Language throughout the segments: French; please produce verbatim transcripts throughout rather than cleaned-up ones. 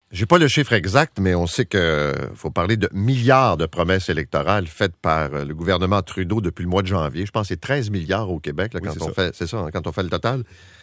J'ai pas le chiffre exact, mais on sait que faut parler de milliards de promesses électorales faites par le gouvernement Trudeau depuis le mois de janvier. Je pense que c'est treize milliards au Québec là, oui, quand c'est on ça. fait, c'est ça, quand on fait le total.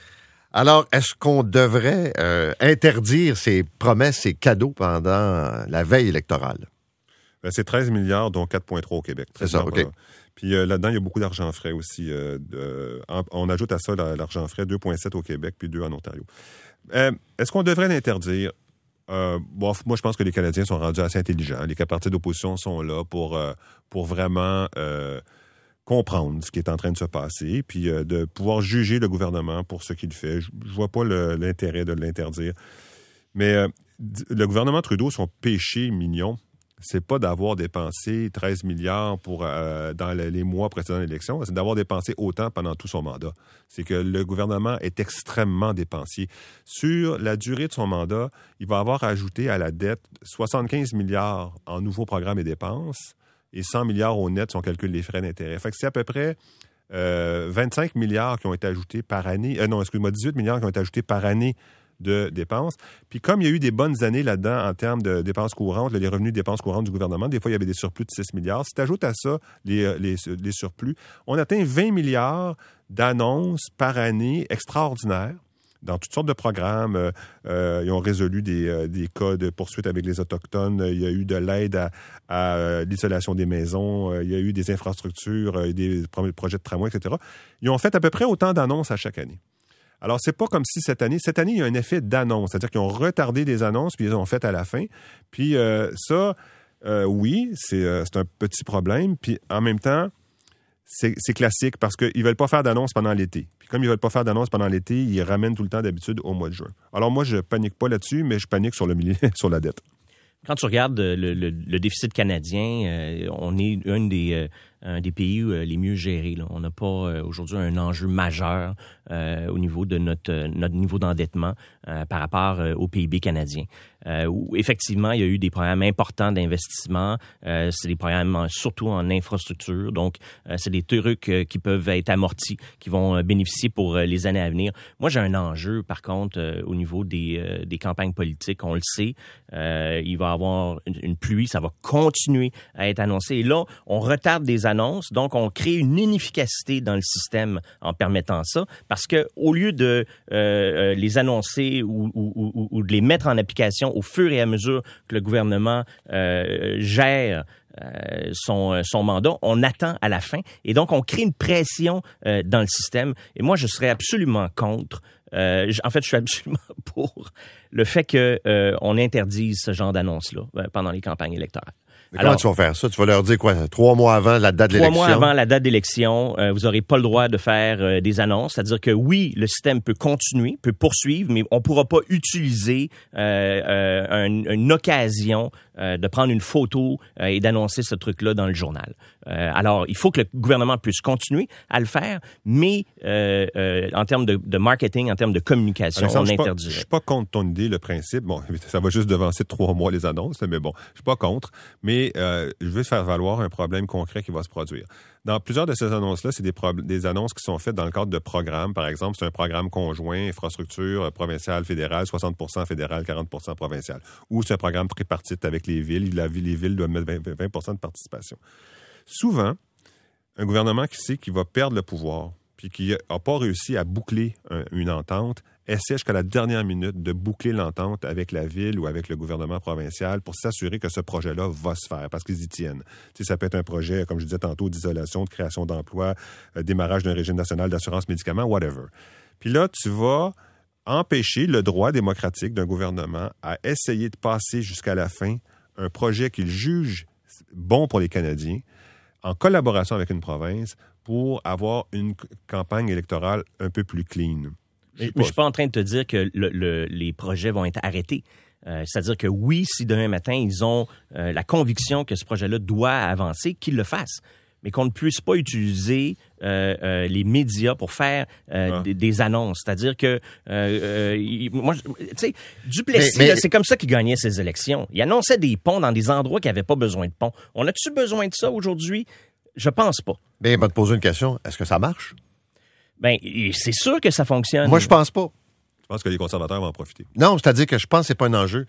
Alors, est-ce qu'on devrait euh, interdire ces promesses, ces cadeaux pendant la veille électorale? Ben, c'est treize milliards, dont quatre virgule trois au Québec. C'est ça, OK. Puis euh, là-dedans, il y a beaucoup d'argent frais aussi. Euh, de, en, on ajoute à ça l'argent frais, deux virgule sept au Québec, puis deux en Ontario. Euh, est-ce qu'on devrait l'interdire? Euh, bon, moi, je pense que les Canadiens sont rendus assez intelligents. Les partis d'opposition sont là pour, euh, pour vraiment euh, comprendre ce qui est en train de se passer, puis euh, de pouvoir juger le gouvernement pour ce qu'il fait. Je ne vois pas le, l'intérêt de l'interdire. Mais euh, le gouvernement Trudeau, son péché mignon, c'est pas d'avoir dépensé treize milliards pour, euh, dans les mois précédant l'élection, c'est d'avoir dépensé autant pendant tout son mandat. C'est que le gouvernement est extrêmement dépensier. Sur la durée de son mandat, il va avoir ajouté à la dette soixante-quinze milliards en nouveaux programmes et dépenses et cent milliards au net si on calcule les frais d'intérêt. Fait que c'est à peu près euh, vingt-cinq milliards qui ont été ajoutés par année. Euh, non, excuse-moi, dix-huit milliards qui ont été ajoutés par année de dépenses. Puis comme il y a eu des bonnes années là-dedans en termes de dépenses courantes, les revenus de dépenses courantes du gouvernement, des fois, il y avait des surplus de six milliards. Si tu ajoutes à ça les, les, les surplus, on atteint vingt milliards d'annonces par année extraordinaires dans toutes sortes de programmes. Euh, euh, ils ont résolu des, euh, des cas de poursuite avec les Autochtones. Il y a eu de l'aide à, à euh, l'isolation des maisons. Euh, il y a eu des infrastructures, euh, des projets de tramway, et cetera. Ils ont fait à peu près autant d'annonces à chaque année. Alors, c'est pas comme si cette année... Cette année, il y a un effet d'annonce. C'est-à-dire qu'ils ont retardé des annonces, puis ils les ont faites à la fin. Puis euh, ça, euh, oui, c'est, euh, c'est un petit problème. Puis en même temps, c'est, c'est classique parce qu'ils veulent pas faire d'annonces pendant l'été. Puis comme ils veulent pas faire d'annonces pendant l'été, ils ramènent tout le temps d'habitude au mois de juin. Alors moi, je panique pas là-dessus, mais je panique sur, le, sur la dette. Quand tu regardes le, le, le déficit canadien, euh, on est un des... Euh, un des pays euh, les mieux gérés. Là. On n'a pas euh, aujourd'hui un enjeu majeur euh, au niveau de notre, euh, notre niveau d'endettement euh, par rapport euh, au P I B canadien. Euh, où effectivement, il y a eu des programmes importants d'investissement. Euh, c'est des programmes en, surtout en infrastructure. Donc, euh, c'est des trucs euh, qui peuvent être amortis, qui vont euh, bénéficier pour euh, les années à venir. Moi, j'ai un enjeu, par contre, euh, au niveau des, euh, des campagnes politiques. On le sait, euh, il va y avoir une, une pluie. Ça va continuer à être annoncé. Et là, on retarde des annonces, donc on crée une inefficacité dans le système en permettant ça, parce que au lieu de euh, les annoncer ou, ou, ou, ou de les mettre en application au fur et à mesure que le gouvernement euh, gère Euh, son, son mandat, on attend à la fin et donc on crée une pression euh, dans le système. Et moi, je serais absolument contre. Euh, en fait, je suis absolument pour le fait que euh, on interdise ce genre d'annonces-là euh, pendant les campagnes électorales. Mais comment Alors, tu vas faire ça? Tu vas leur dire quoi? Trois mois avant la date de l'élection? Trois mois avant la date d'élection, euh, vous n'aurez pas le droit de faire euh, des annonces. C'est-à-dire que oui, le système peut continuer, peut poursuivre, mais on ne pourra pas utiliser euh, euh, un, une occasion euh, de prendre une photo euh, et d'annoncer ce truc-là dans le journal. Euh, alors, il faut que le gouvernement puisse continuer à le faire, mais euh, euh, en termes de, de marketing, en termes de communication, Alexandre, on interdirait. Je ne suis pas contre ton idée, le principe. Bon, ça va juste devancer de trois mois les annonces, mais bon, je ne suis pas contre. Mais euh, je veux faire valoir un problème concret qui va se produire. Dans plusieurs de ces annonces-là, c'est des, pro- des annonces qui sont faites dans le cadre de programmes. Par exemple, c'est un programme conjoint, infrastructure provinciale, fédérale, soixante pour cent fédéral, quarante pour cent provincial. Ou c'est un programme tripartite avec les villes. La, les villes doivent mettre vingt, vingt pour cent de participation. Souvent, un gouvernement qui sait qu'il va perdre le pouvoir puis qui n'a pas réussi à boucler un, une entente, essaie jusqu'à la dernière minute de boucler l'entente avec la ville ou avec le gouvernement provincial pour s'assurer que ce projet-là va se faire, parce qu'ils y tiennent. Tu sais, ça peut être un projet, comme je disais tantôt, d'isolation, de création d'emplois, euh, démarrage d'un régime national d'assurance médicaments, whatever. Puis là, tu vas empêcher le droit démocratique d'un gouvernement à essayer de passer jusqu'à la fin un projet qu'il juge bon pour les Canadiens, en collaboration avec une province, pour avoir une campagne électorale un peu plus clean. Je ne suis pas en train de te dire que le, le, les projets vont être arrêtés. Euh, c'est-à-dire que oui, si demain matin, ils ont euh, la conviction que ce projet-là doit avancer, qu'ils le fassent. Mais qu'on ne puisse pas utiliser euh, euh, les médias pour faire euh, ah. des, des annonces. C'est-à-dire que, euh, euh, moi, tu sais, Duplessis, mais, mais... Là, c'est comme ça qu'il gagnait ses élections. Il annonçait des ponts dans des endroits qui n'avaient pas besoin de ponts. On a-tu besoin de ça aujourd'hui? Je pense pas. Bien, il va te poser une question. Est-ce que ça marche? Bien, c'est sûr que ça fonctionne. Moi, je pense pas. Je pense que les conservateurs vont en profiter. Non, c'est-à-dire que je pense que c'est pas un enjeu.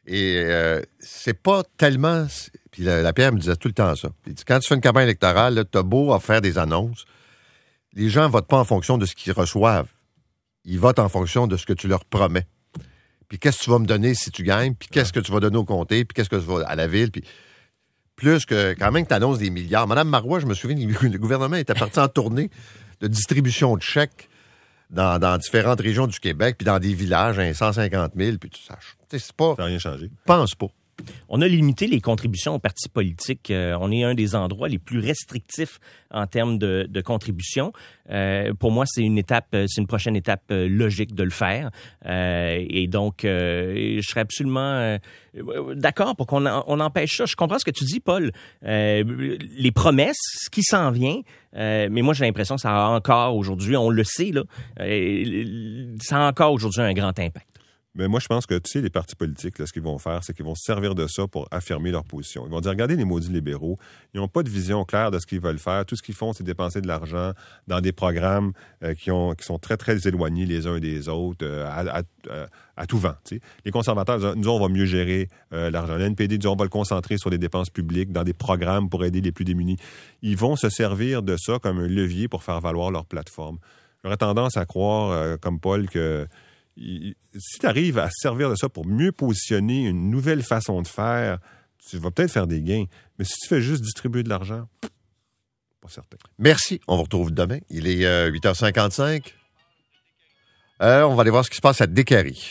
Et euh, c'est pas tellement... Puis la, la Pierre me disait tout le temps ça. Il dit, quand tu fais une campagne électorale, tu as beau à faire des annonces, les gens votent pas en fonction de ce qu'ils reçoivent. Ils votent en fonction de ce que tu leur promets. Puis qu'est-ce que tu vas me donner si tu gagnes, puis qu'est-ce que tu vas donner au comté, puis qu'est-ce que tu vas à la ville, puis plus que quand même que tu annonces des milliards. Madame Marois, je me souviens, le gouvernement était parti en tournée de distribution de chèques dans, dans différentes régions du Québec, puis dans des villages, hein, cent cinquante mille, puis tu saches. C'est pas... Ça n'a rien changé. Je pense pas. On a limité les contributions aux partis politiques. Euh, on est un des endroits les plus restrictifs en termes de, de contributions. Euh, pour moi, c'est une étape, c'est une prochaine étape euh, logique de le faire. Euh, et donc, euh, je serais absolument euh, d'accord pour qu'on en, on empêche ça. Je comprends ce que tu dis, Paul. Euh, les promesses, ce qui s'en vient, euh, mais moi, j'ai l'impression que ça a encore aujourd'hui, on le sait, là, euh, ça a encore aujourd'hui un grand impact. Mais moi, je pense que, tu sais, les partis politiques, là, ce qu'ils vont faire, c'est qu'ils vont se servir de ça pour affirmer leur position. Ils vont dire, regardez les maudits libéraux, ils n'ont pas de vision claire de ce qu'ils veulent faire. Tout ce qu'ils font, c'est dépenser de l'argent dans des programmes euh, qui, ont, qui sont très, très éloignés les uns des autres, euh, à, à, à, à tout vent. Tu sais. Les conservateurs disent, nous, on va mieux gérer euh, l'argent. L'N P D dit, on va le concentrer sur des dépenses publiques, dans des programmes pour aider les plus démunis. Ils vont se servir de ça comme un levier pour faire valoir leur plateforme. J'aurais tendance à croire, euh, comme Paul, que si tu arrives à servir de ça pour mieux positionner une nouvelle façon de faire, tu vas peut-être faire des gains. Mais si tu fais juste distribuer de l'argent, pas certain. Merci. On vous retrouve demain. Il est euh, huit heures cinquante-cinq. Euh, on va aller voir ce qui se passe à Décarie.